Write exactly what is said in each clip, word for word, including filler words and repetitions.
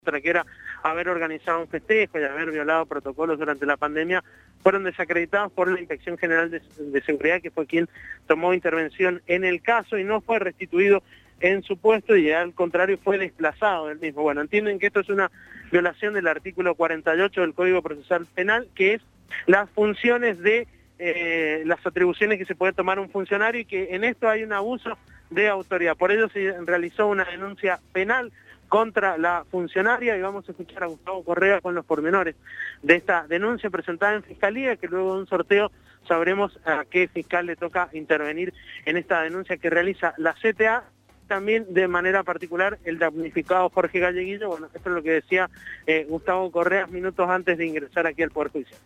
que era haber organizado un festejo y haber violado protocolos durante la pandemia, fueron desacreditados por la Inspección General de, de Seguridad, que fue quien tomó intervención en el caso y no fue restituido en su puesto y al contrario fue desplazado del mismo. Bueno, entienden que esto es una violación del artículo cuarenta y ocho del Código Procesal Penal, que es las funciones de eh, las atribuciones que se puede tomar un funcionario, y que en esto hay un abuso de autoridad. Por ello se realizó una denuncia penal contra la funcionaria y vamos a escuchar a Gustavo Correa con los pormenores de esta denuncia presentada en Fiscalía, que luego de un sorteo sabremos a qué fiscal le toca intervenir en esta denuncia que realiza la C T A, también de manera particular el damnificado Jorge Galleguillo. Bueno, esto es lo que decía eh, Gustavo Correa minutos antes de ingresar aquí al Poder Judicial.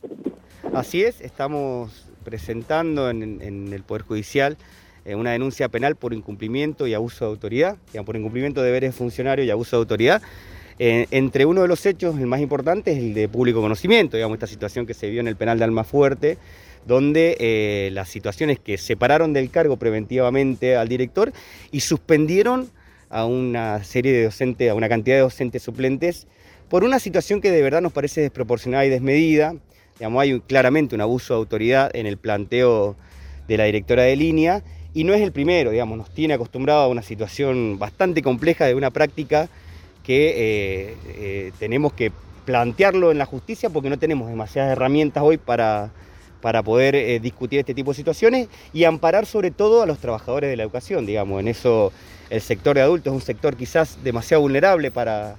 Así es, estamos presentando en, en el Poder Judicial eh, una denuncia penal por incumplimiento y abuso de autoridad, digamos, por incumplimiento de deberes de funcionario y abuso de autoridad. Eh, entre uno de los hechos, el más importante, es el de público conocimiento, digamos, esta situación que se vio en el penal de Almafuerte, donde eh, las situaciones que separaron del cargo preventivamente al director y suspendieron a una serie de docentes, a una cantidad de docentes suplentes, por una situación que de verdad nos parece desproporcionada y desmedida. Digamos, hay claramente un abuso de autoridad en el planteo de la directora de línea, y no es el primero, digamos, nos tiene acostumbrado a una situación bastante compleja de una práctica que eh, eh, tenemos que plantearlo en la justicia porque no tenemos demasiadas herramientas hoy para, para poder eh, discutir este tipo de situaciones y amparar sobre todo a los trabajadores de la educación, digamos. En eso el sector de adultos es un sector quizás demasiado vulnerable para,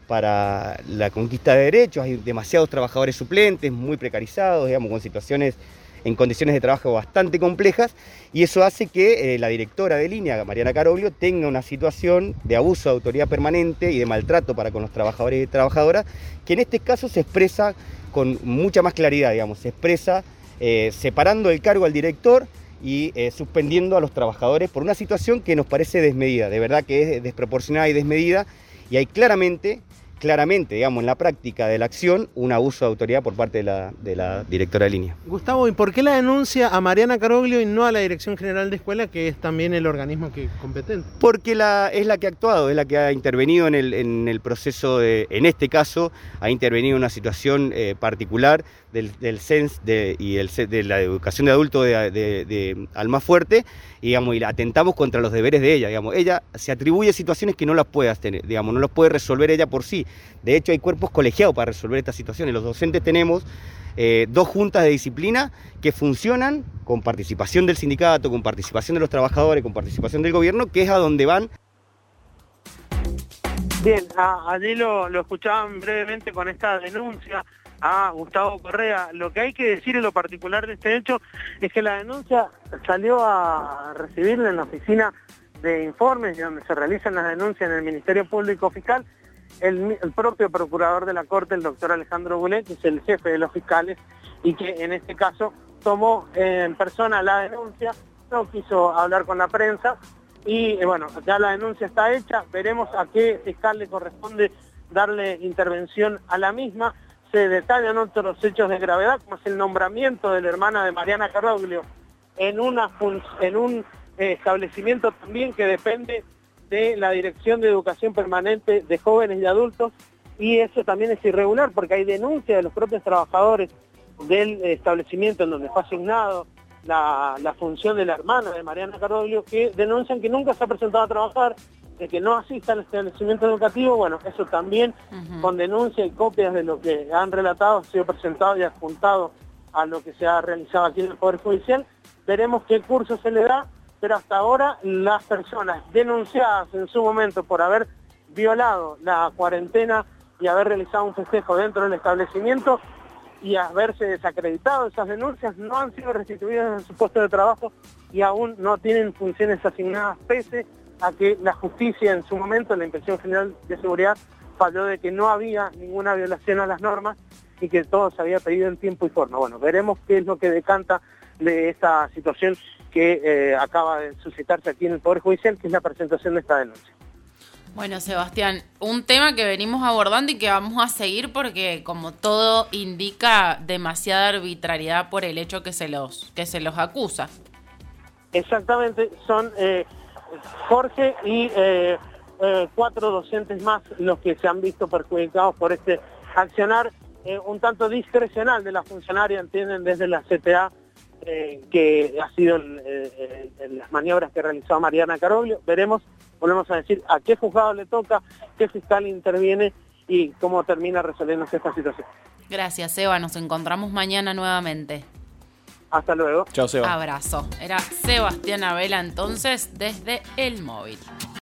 para la conquista de derechos, hay demasiados trabajadores suplentes, muy precarizados, digamos, con situaciones en condiciones de trabajo bastante complejas, y eso hace que eh, la directora de línea, Mariana Caroglio, tenga una situación de abuso de autoridad permanente y de maltrato para con los trabajadores y trabajadoras, que en este caso se expresa con mucha más claridad, digamos, se expresa eh, separando el cargo al director y eh, suspendiendo a los trabajadores por una situación que nos parece desmedida, de verdad que es desproporcionada y desmedida, y hay claramente... claramente, digamos, en la práctica de la acción, un abuso de autoridad por parte de la, de la directora de línea. Gustavo, ¿y por qué la denuncia a Mariana Caroglio y no a la Dirección General de Escuela, que es también el organismo que competente? Porque la, es la que ha actuado, es la que ha intervenido en el, en el proceso, de, en este caso, ha intervenido en una situación eh, particular del, del C E N S de, y el, de la educación de adultos de, de, de Almafuerte, y, digamos, y atentamos contra los deberes de ella. Digamos. Ella se atribuye situaciones que no las puede tener, digamos, no las puede resolver ella por sí. De hecho, hay cuerpos colegiados para resolver estas situaciones. Los docentes tenemos eh, dos juntas de disciplina que funcionan con participación del sindicato, con participación de los trabajadores, con participación del gobierno, que es a donde van. Bien, a, allí lo, lo escuchaban brevemente con esta denuncia a Gustavo Correa. Lo que hay que decir en lo particular de este hecho es que la denuncia salió a recibirla en la oficina de informes, donde se realizan las denuncias en el Ministerio Público Fiscal, el, el propio procurador de la Corte, el doctor Alejandro Boulet, que es el jefe de los fiscales, y que en este caso tomó en persona la denuncia, no quiso hablar con la prensa, y eh, bueno, ya la denuncia está hecha, veremos a qué fiscal le corresponde darle intervención a la misma. Se detallan otros hechos de gravedad, como es el nombramiento de la hermana de Mariana Caroglio en, una, en un eh, establecimiento también que depende de la Dirección de Educación Permanente de Jóvenes y Adultos, y eso también es irregular porque hay denuncias de los propios trabajadores del establecimiento en donde fue asignado la, la función de la hermana de Mariana Caroglio, que denuncian que nunca se ha presentado a trabajar, de que no asista al establecimiento educativo. Bueno, eso también uh-huh. con denuncia y copias de lo que han relatado, ha sido presentado y adjuntado a lo que se ha realizado aquí en el Poder Judicial. Veremos qué curso se le da, pero hasta ahora las personas denunciadas en su momento por haber violado la cuarentena y haber realizado un festejo dentro del establecimiento y haberse desacreditado esas denuncias no han sido restituidas en su puesto de trabajo y aún no tienen funciones asignadas, pese a que la justicia en su momento, la Inspección General de Seguridad, falló de que no había ninguna violación a las normas y que todo se había pedido en tiempo y forma. Bueno, veremos qué es lo que decanta de esta situación que eh, acaba de suscitarse aquí en el Poder Judicial, que es la presentación de esta denuncia. Bueno, Sebastián, un tema que venimos abordando y que vamos a seguir porque, como todo indica, demasiada arbitrariedad por el hecho que se los, que se los acusa. Exactamente, son... Eh, Jorge y eh, eh, cuatro docentes más los que se han visto perjudicados por este accionar eh, un tanto discrecional de la funcionaria, entienden desde la C T A, eh, que ha sido el, eh, el, las maniobras que realizó Mariana Caroglio. Veremos, volvemos a decir, a qué juzgado le toca, qué fiscal interviene y cómo termina resolviéndose esta situación. Gracias, Seba. Nos encontramos mañana nuevamente. Hasta luego. Chao, Seba. Abrazo. Era Sebastián Abela entonces desde El Móvil.